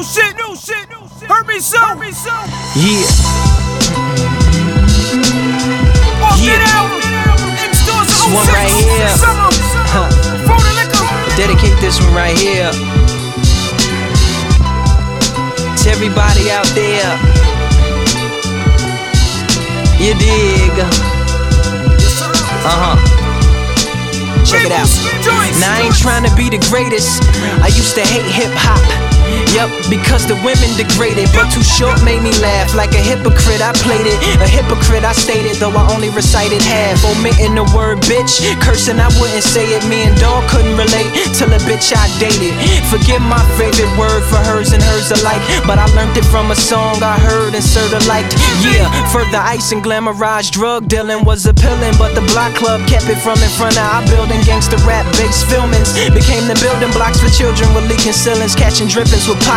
New shit. Hurt me so. Yeah. This one right here. Dedicate this one right here to everybody out there. You dig? Check it out. Now I ain't trying to be the greatest. I used to hate hip hop. Yup, because the women degraded, but Too Short made me laugh. Like a hypocrite, I played it. A hypocrite, I stated, though I only recited half. Omitting the word bitch, cursing, I wouldn't say it. Me and Dog couldn't relate till a bitch I dated. Forget my favorite word for hers and hers alike, but I learned it from a song I heard and sorta liked. Yeah, further ice and glamorized drug dealing was appealing, but the block club kept it from in front of our building. Gangsta rap based filmings became the building blocks for children with leaking ceilings, catching drippings with